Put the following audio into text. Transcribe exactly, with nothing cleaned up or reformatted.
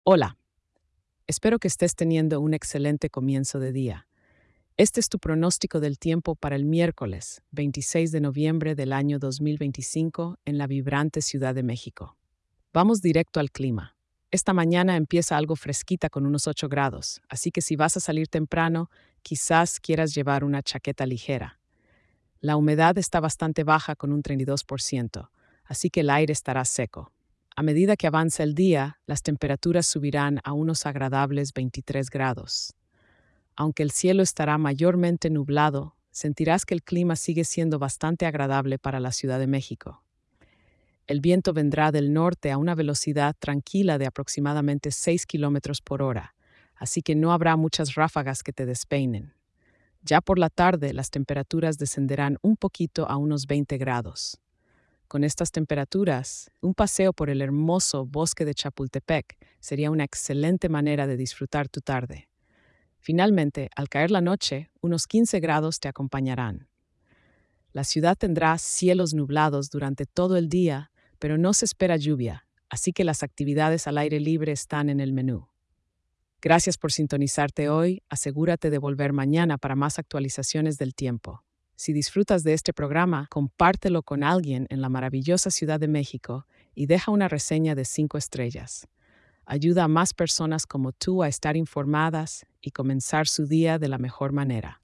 Hola, espero que estés teniendo un excelente comienzo de día. Este es tu pronóstico del tiempo para el miércoles, veintiséis de noviembre del año dos mil veinticinco, en la vibrante Ciudad de México. Vamos directo al clima. Esta mañana empieza algo fresquita con unos ocho grados, así que si vas a salir temprano, quizás quieras llevar una chaqueta ligera. La humedad está bastante baja con un treinta y dos por ciento, así que el aire estará seco. A medida que avanza el día, las temperaturas subirán a unos agradables veintitrés grados. Aunque el cielo estará mayormente nublado, sentirás que el clima sigue siendo bastante agradable para la Ciudad de México. El viento vendrá del norte a una velocidad tranquila de aproximadamente seis kilómetros por hora, así que no habrá muchas ráfagas que te despeinen. Ya por la tarde, las temperaturas descenderán un poquito a unos veinte grados. Con estas temperaturas, un paseo por el hermoso bosque de Chapultepec sería una excelente manera de disfrutar tu tarde. Finalmente, al caer la noche, unos quince grados te acompañarán. La ciudad tendrá cielos nublados durante todo el día, pero no se espera lluvia, así que las actividades al aire libre están en el menú. Gracias por sintonizarte hoy. Asegúrate de volver mañana para más actualizaciones del tiempo. Si disfrutas de este programa, compártelo con alguien en la maravillosa Ciudad de México y deja una reseña de cinco estrellas. Ayuda a más personas como tú a estar informadas y comenzar su día de la mejor manera.